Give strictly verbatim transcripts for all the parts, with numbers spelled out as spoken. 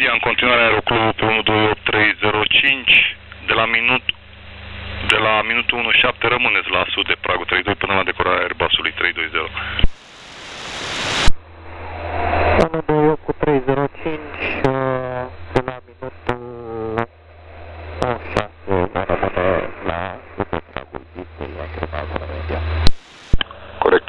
Bucuria, în continuare aeroclubul pe unu doi opt trei zero cinci, de la minut de la minutul unu șapte rămâneți la sud de pragul trei doi până la decolarea Airbusului trei doi zero. unu doi opt trei zero cinci, de la minutul unu șapte va rămâne la sud de pragul pistei la Tribază Media. Corect.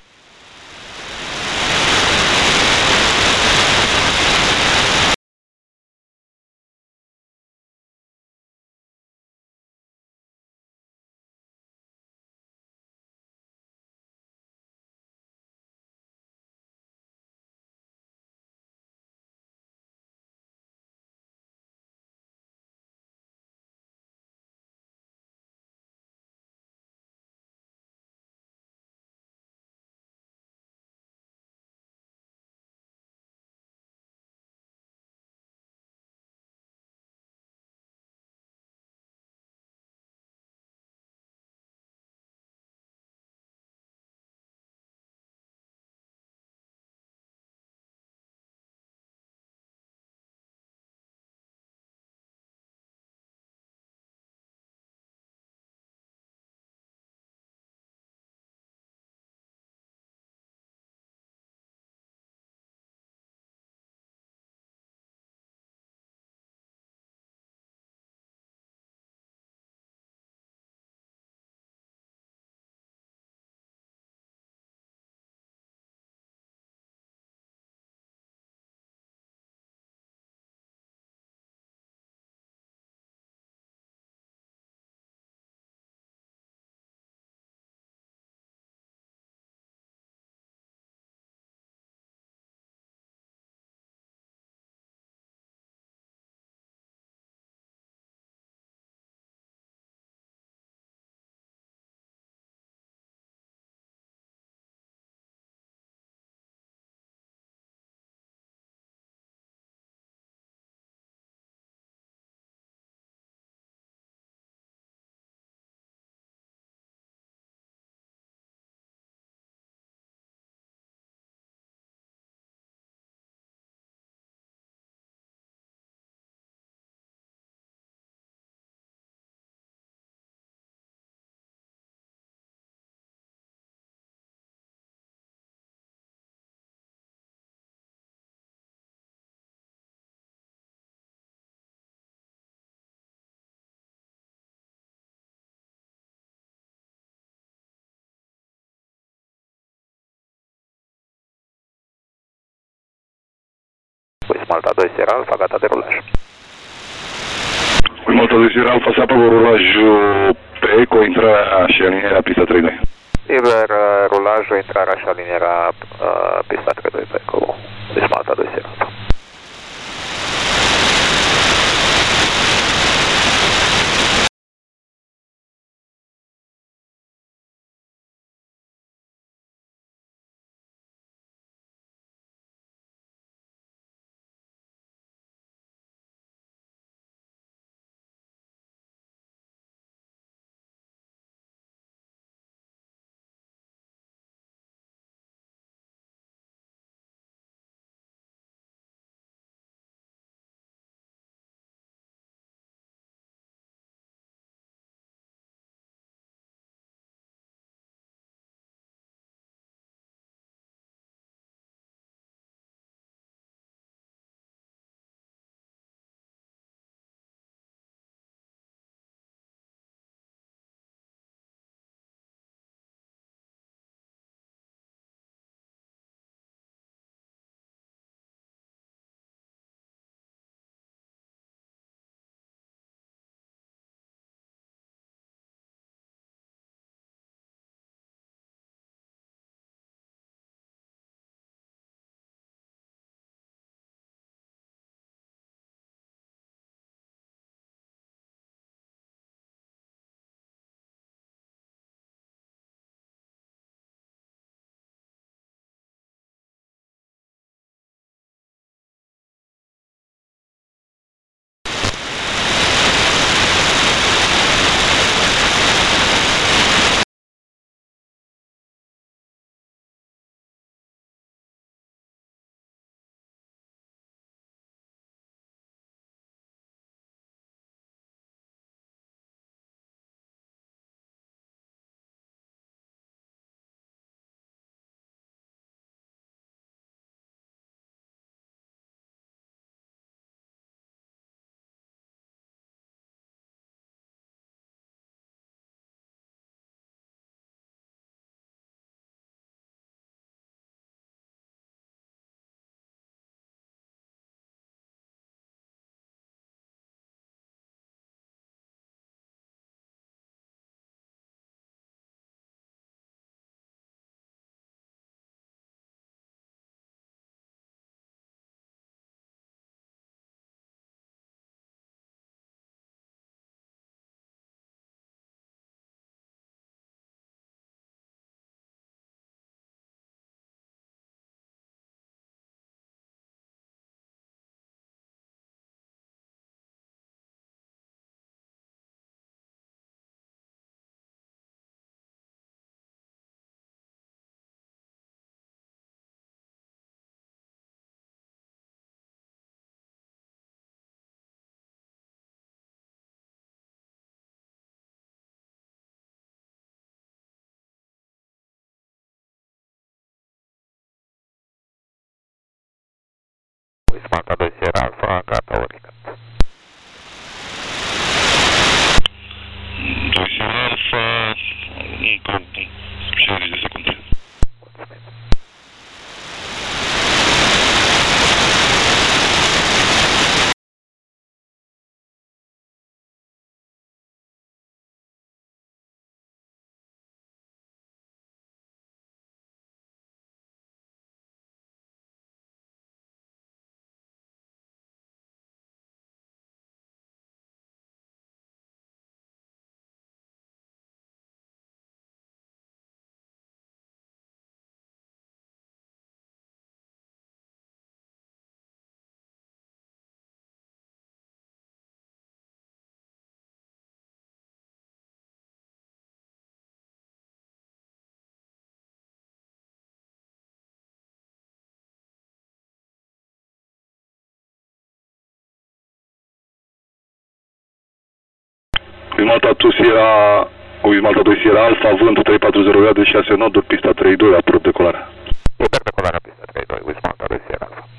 Malta doi Sierra Alpha, gata de rulaj. Malta doi Sierra Alpha se apagă rulajul pe eco, intrarea și alinierea pista trei doi. Liber rulajul, intrarea și alinierea uh, pista trei doi pe eco. Deci Malta doi Sierra Alpha. Wismalta doi Sierra Alpha, gata, urcat. doi Sierra Alpha, încă șaizeci de secunde. Wismalta doi Sierra, Wismalta doi Sierra Alpha, vânt trei patru zero grade, șase noduri, pista trei doi, aprob decolarea. Super decolarea, pista trei doi, Wismalta doi Sierra Alpha.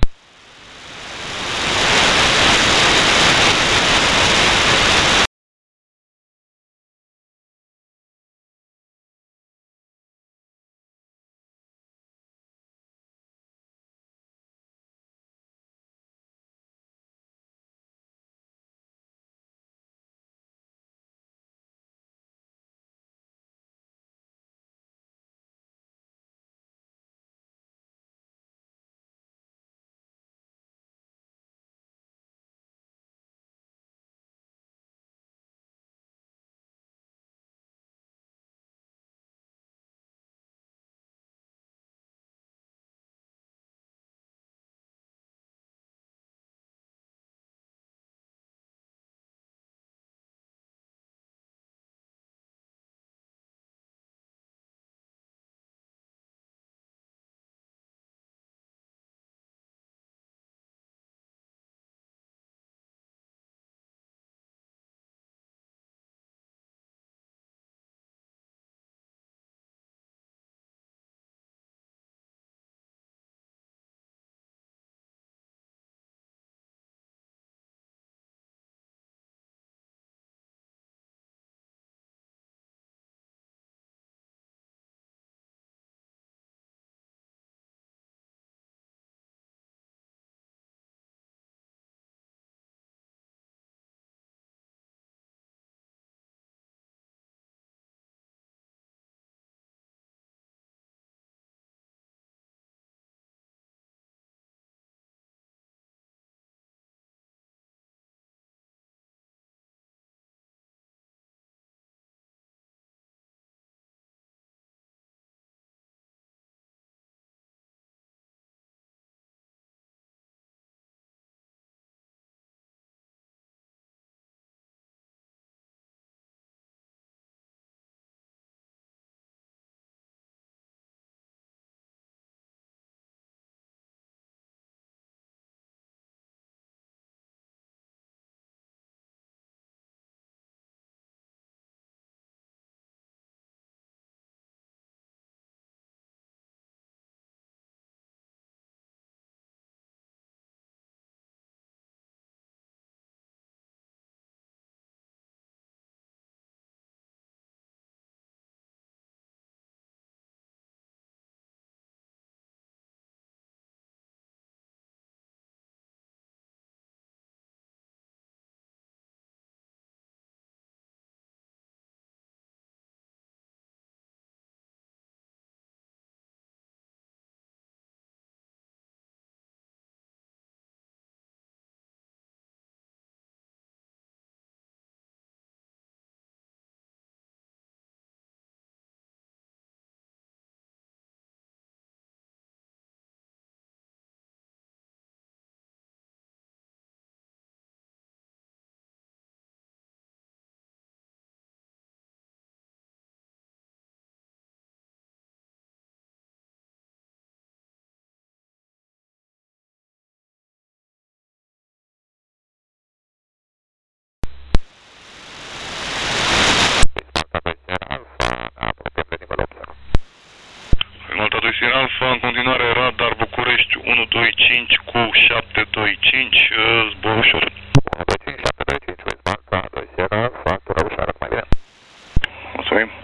cinci, zbor ușor. unu doi cinci șapte doi cinci, Wind Marca, doi Sierra, factură ușoară, mai bine. Mulțumim.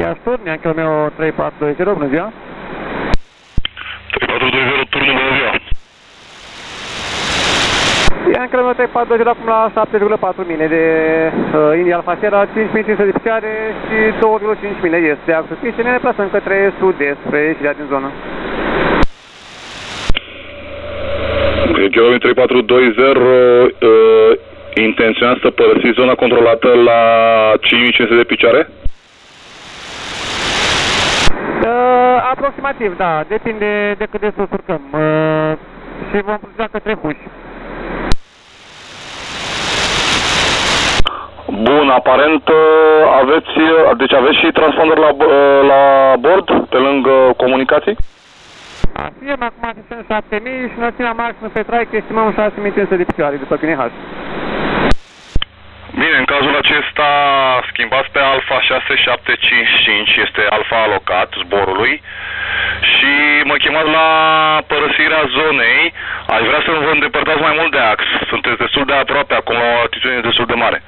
Iași turn, Yankee Romeo trei patru doi zero, bună ziua. trei patru doi zero, turnul, bună ziua. Yankee Romeo trei patru doi zero, acum la șapte virgulă patru mile de uh, India Alfa Sierra, cinci mii cinci sute de picioare și doi virgulă cinci mile este de axul piste, ne deplasăm către sud-est, spre ieșirea din zonă. Yankee trei patru doi zero, uh, intenționați să părăsiți zona controlată la cinci mii cinci sute de picioare? Uh, aproximativ, da, depinde de cât de sus urcăm uh, și vom pleca către Huși. Bun, aparent aveți, deci aveți și transponder la, la bord, pe lângă comunicații? Afirm, acum asistăm șapte mii și înălțimea maximă pe traică estimăm șase mii cinci sute de picioare după P N H. Bine, în cazul acesta schimbați pe Alfa șase șapte cinci cinci, este Alfa alocat zborului și mă chemați la părăsirea zonei. Aș vrea să vă îndepărtați mai mult de ax, sunteți destul de aproape, acum la o altitudine destul de mare.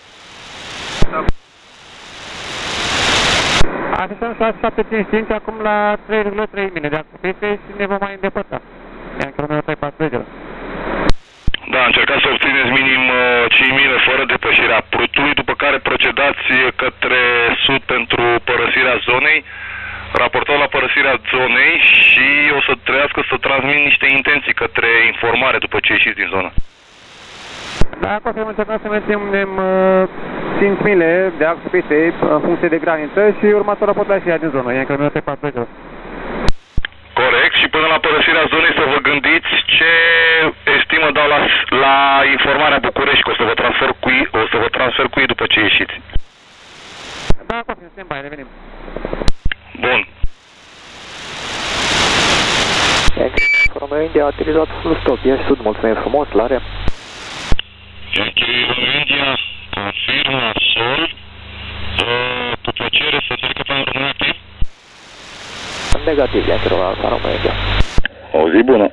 Asistăm șase șapte cinci cinci, acum la trei virgulă trei mile de axul piste și ne vom mai îndepărta. Yankee Romeo trei patru doi zero. Da, încercați să obțineți minim cinci mile fără depășirea prutului, după care procedați către sud pentru părăsirea zonei, raportați la părăsirea zonei și o să trebuiască să transmit niște intenții către informare după ce ieșiți din zonă. Da, confirm, încercăm să menținem uh, cinci mile de axul piste în funcție de graniță și următorul raport la ieșirea din zonă, Yankee Romeo trei patru doi zero. Corect, și până la părăsirea zonei să vă gândiți ce estimă dau la, la informarea București, că o să vă transfer cu ei, o să vă transfer cu ei după ce ieșiți. Da, confirm, suntem bai, revenim. Bun. Yankee Romeo India a utilizat full stop, Iași Sud, mulțumim frumos, la re. Yankee Romeo India, confirmă sol, uh, cu plăcere să trecă pe România T. Negativ, Yankee Romeo Alfa Romeo India. O zi bună.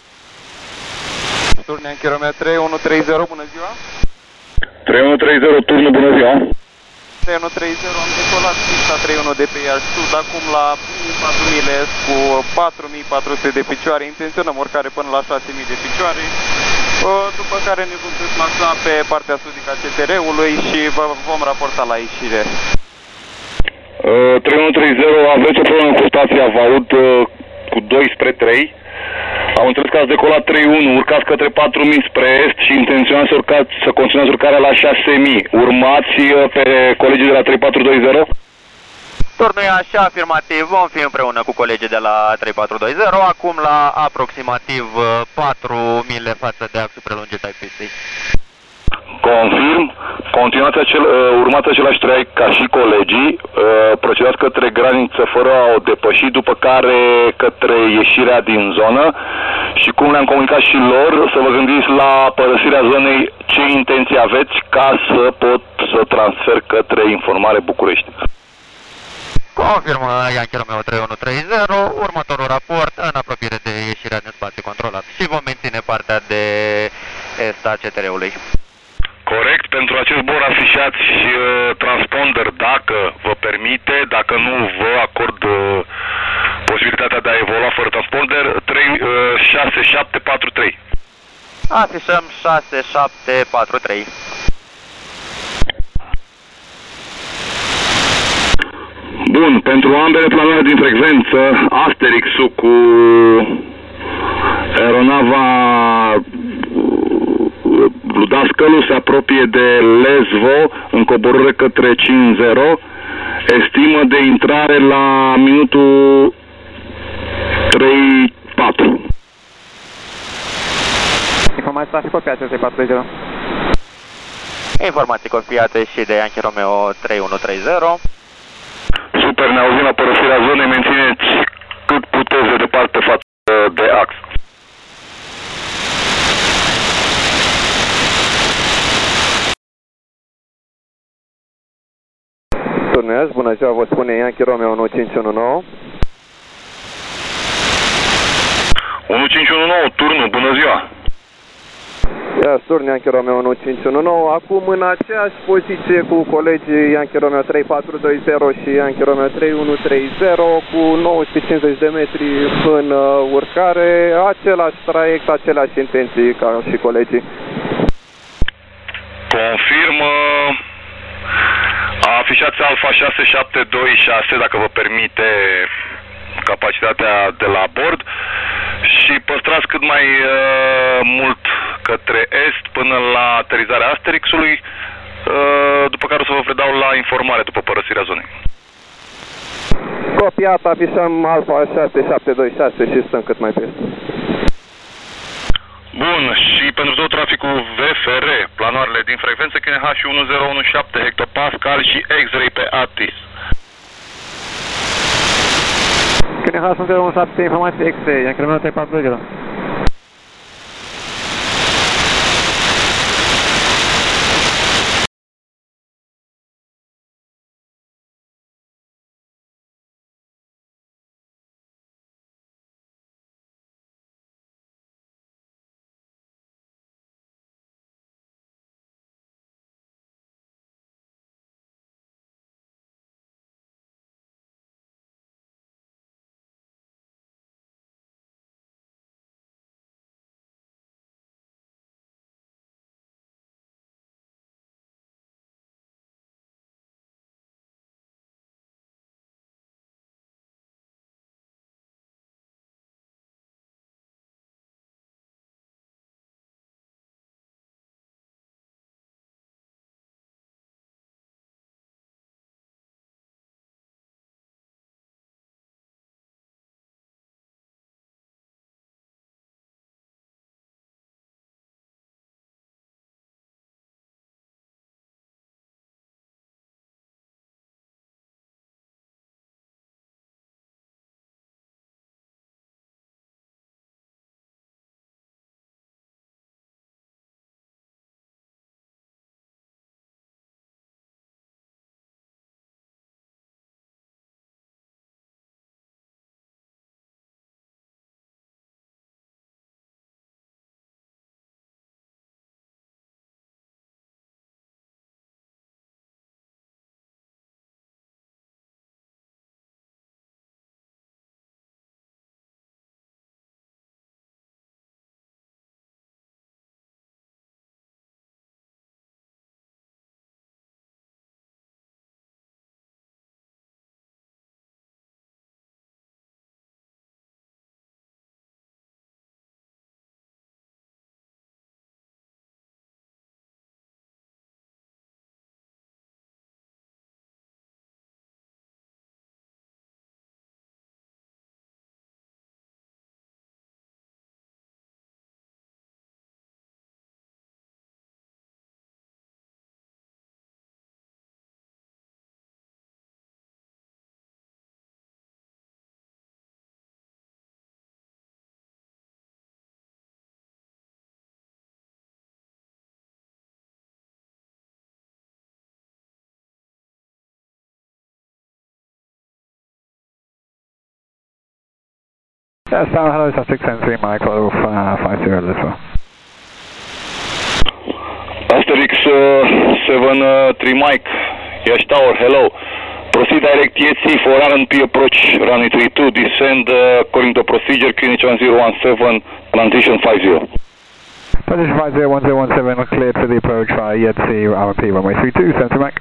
Turn Yankee Romeo trei unu trei zero, bună ziua. trei unu trei zero, turnul, bună ziua. trei unu trei zero, am decolat pista trei unu de pe Iași Sud, acum la patru mile cu patru mii patru sute de picioare, intenționăm urcare până la șase mii de picioare, după care ne vom deplasa pe partea sudică a C T R-ului și vă vom raporta la ieșire. Uh, trei unu trei zero, aveți o problemă cu stația, vă aud uh, cu doi spre trei. Am înțeles că ați decolat trei unu, urcați către patru mii spre est și intenționați să, urcați, să continuați urcarea la șase mii. Urmați uh, pe colegii de la trei patru doi zero? Turnul e așa, afirmativ, vom fi împreună cu colegii de la trei patru doi zero, acum la aproximativ patru mile față de axul prelungit ai pistei. Confirm, continuați acel, uh, urmați același traiec ca și colegii, uh, procedați către graniță fără a o depăși, după care către ieșirea din zonă și cum le-am comunicat și lor, să vă gândiți la părăsirea zonei ce intenții aveți ca să pot să transfer către informare București. Confirmă Yankee Romeo trei unu trei zero, următorul raport în apropiere de ieșirea din spațiu controlat și vom menține partea de est a C T R-ului. Corect, pentru acest zbor afișați uh, transponder dacă vă permite, dacă nu vă acord uh, posibilitatea de a evolua fără transponder, șase șapte patru trei. Afișăm șase șapte patru trei. Bun, pentru ambele planoare din frecvență, Asterix-ul cu aeronava Ludascălu se apropie de Lesvo în coborâre către cinci zero, estimă de intrare la minutul trei patru. Informații trafic copiate trei patru zero. Informații copiate și de Yankee Romeo trei unu trei zero. Super, ne auzim la părăsirea zonei, mențineți cât puteți de departe față de ax. Turnez, bună ziua, vă spune Yankee Romeo unu cinci unu nouă. unu cinci unu nouă, turnul, bună ziua. Ia Surn, Yankee Romeo unu cinci unu nouă, acum în aceeași poziție cu colegii Yankee Romeo trei patru doi zero și Yankee Romeo trei unu trei zero cu nouă sute cincizeci de metri în uh, urcare, același traiect, aceleași intenții ca și colegii. Confirmă, afișați Alfa șase șapte doi șase, dacă vă permite capacitatea de la bord, și păstrați cât mai uh, mult către est până la aterizarea Asterixului, uh, după care o să vă predau la informare după părăsirea zonei. Copiat, afișăm Alfa șase șapte doi șase și stăm cât mai pe est. Bun, și pentru tot traficul V F R, planoarele din frecvență K N H unu zero unu șapte hectopascal și X-ray pe Atis. K N H unu zero unu șapte, informație X-ray, Yankee Romeo trei patru doi zero. Yeah, Star, hello, Sussex ten three, Michael, uh, five zero, let's go. Asterix uh, seven three Mike, Yash Tower, hello. Proceed direct E T C for R and P approach, runway three two, descend uh, according to procedure, Q N H one zero one seven, transition five zero. Transition five zero one zero one seven, cleared for the approach via E T C, R and P, runway three two, seven three Mike.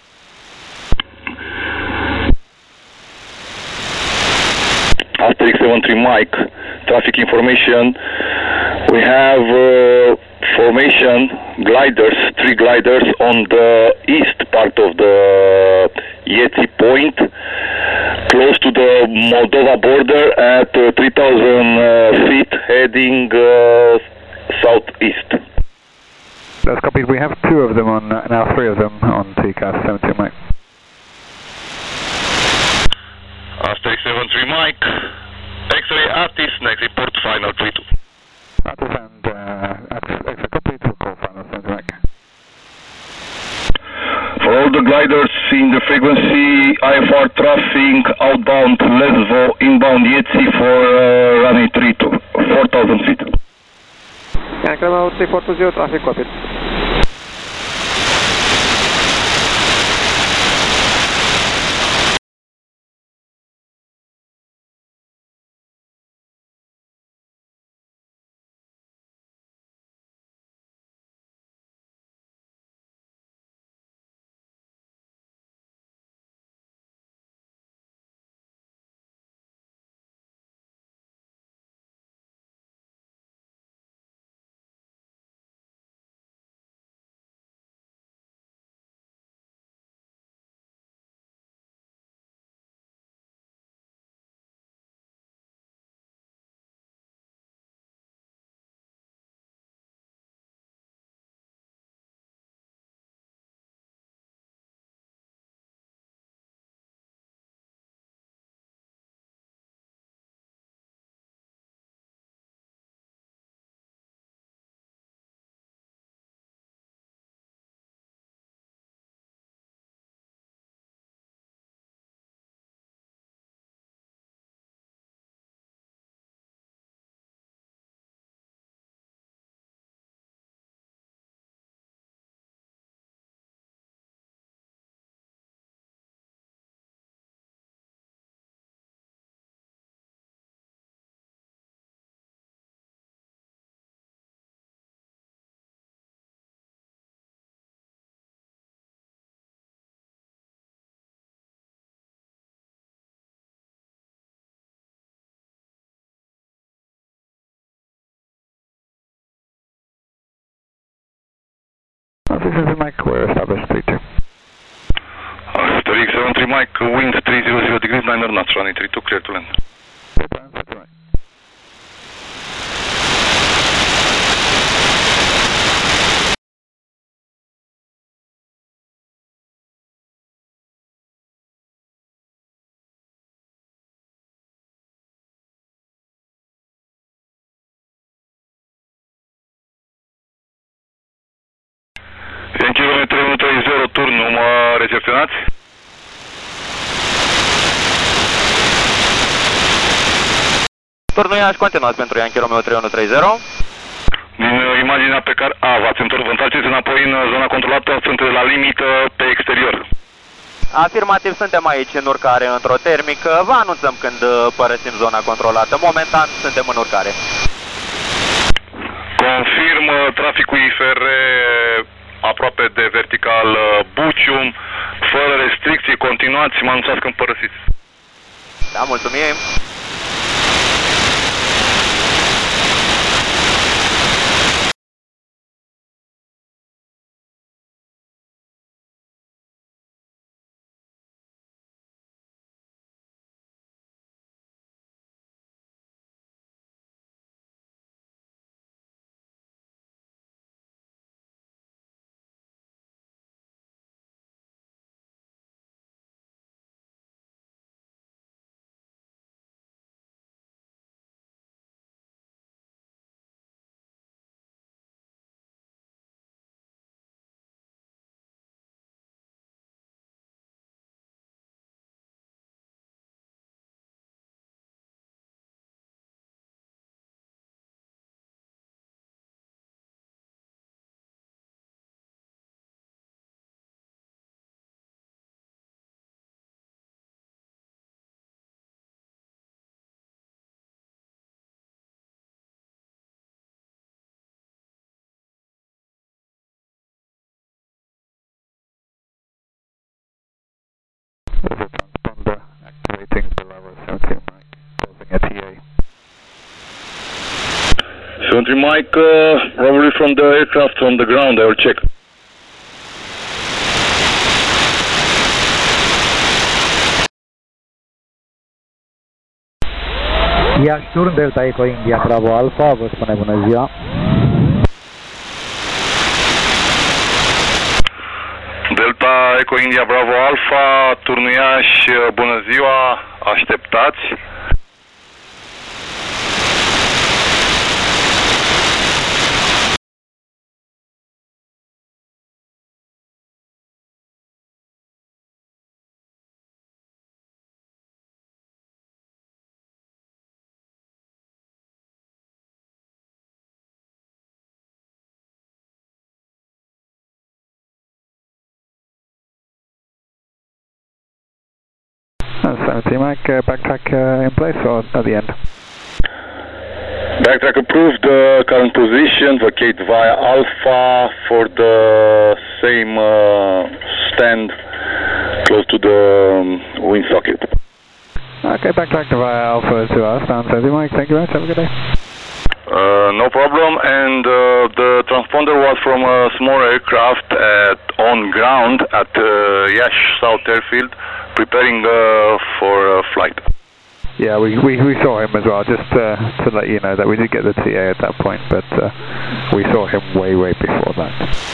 Asterix seven three Mike, traffic information. We have uh, formation gliders, three gliders on the east part of the Yeti Point, close to the Moldova border at uh, three thousand uh, feet, heading uh, southeast. That's copied. We have two of them on, uh, now three of them on T C A S seven two Mike. Asterix seven three Mike, X-ray Atis, next report final three two. Atis and uh, X-ray complete for call final seven two Mike. For all the gliders in the frequency, I F R traffic outbound Lesvo, inbound Yetzi for uh, runway three two, four thousand feet. Yankee Romeo trei patru zero, traffic copied. This is Mike, we're established three two. Uh, X seven three Mike, wind three hundred degrees, liner knots, running three two, clear to land. Yankee Romeo trei unu trei zero, turnul, mă recepționați? Turnul Iași, continuați pentru Yankee Romeo trei unu trei zero. Din uh, imaginea pe care... A, v-ați întors, vă întoarceți înapoi în uh, zona controlată, sunteți la limită pe exterior. Afirmativ, suntem aici în urcare într-o termică. Vă anunțăm când uh, părăsim zona controlată. Momentan suntem în urcare. Confirm uh, traficul I F R aproape de vertical uh, Bucium, fără restricții, continuați, mă anunțați când părăsiți. Da, mulțumim. Over transponder, activating Bravo seventeen Mike, closing at T A. seventeen Mike, uh, probably from the aircraft on the ground, I will check. Iași turn, Delta Echo India Bravo Alpha, vă spune bună ziua. Delta Echo India Bravo Alpha, turnul Iași, bună ziua, așteptați. Sounds seventy, Mike. Uh, backtrack uh, in place or at the end? Backtrack approved, uh, current position, vacate via Alpha for the same uh, stand close to the um, wind socket. Okay, backtrack via Alpha to us, down seventy, Mike. Thank you very much, have a good day. Uh, no problem, and uh, the transponder was from a small aircraft at, on ground at uh, Iași South Airfield, preparing uh, for a flight. Yeah, we, we, we saw him as well, just uh, to let you know that we did get the T A at that point, but uh, we saw him way, way before that.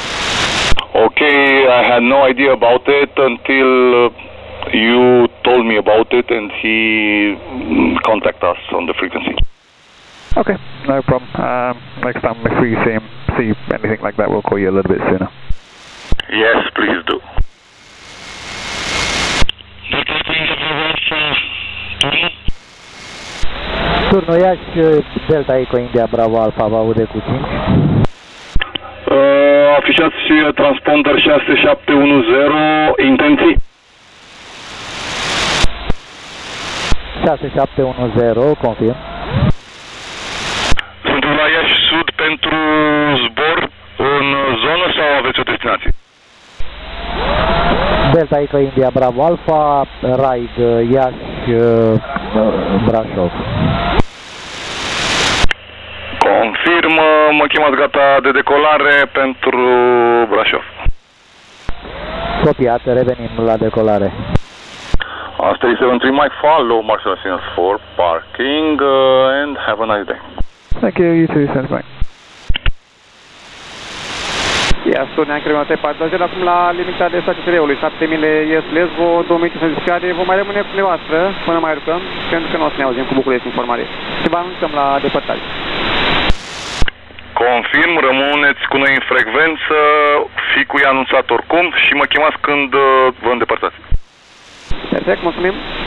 Okay, I had no idea about it until uh, you told me about it and he contacted us on the frequency. Okay, no problem. Um, next time if we see him, see anything like that, we'll call you a little bit sooner. Yes, please do. Turnul Iași, Delta Eco India Bravo Alpha, vă aude cu cinci. Uh, afișați transponder șase șapte unu zero, intenții? șase șapte unu zero, confirm. Suntem la Iași Sud pentru zbor în zonă sau aveți o destinație? Delta Eco India Bravo Alpha, ride Iași Brașov. Confirm, mă chemați gata de decolare pentru Brașov. Copiat, revenim la decolare. Uh, three seven three Mike, follow Marshall Signals for parking uh, and have a nice day. Thank you, you too, thanks Mike. Ia, Sonia, Crema trei patru zero, acum la limita de stație T R-ului, șapte mile ies Lesbo, două mii cinci sute de vom mai rămâne cu dumneavoastră până mai rucăm, pentru că nu o să ne auzim cu București informare. Și vă anunțăm la depărtare. Confirm, rămâneți cu noi în frecvență, ficul e anunțat oricum și mă chemați când uh, vă îndepărtați. Perfect, mulțumim.